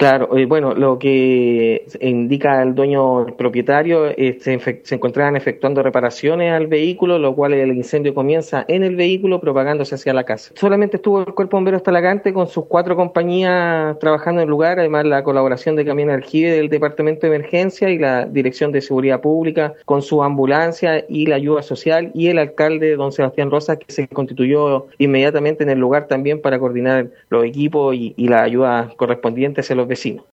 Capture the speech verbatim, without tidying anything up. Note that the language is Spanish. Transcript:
Claro, eh, bueno, lo que indica el dueño, el propietario, eh, se, efect- se encontraban efectuando reparaciones al vehículo, lo cual el incendio comienza en el vehículo propagándose hacia la casa. Solamente estuvo el Cuerpo Bombero Talagante con sus cuatro compañías trabajando en el lugar, además la colaboración de Camión Aljibe del Departamento de Emergencia y la Dirección de Seguridad Pública con su ambulancia y la ayuda social y el alcalde, don Sebastián Rosa, que se constituyó inmediatamente en el lugar también para coordinar los equipos y, y la ayuda correspondiente hacia los vecinos.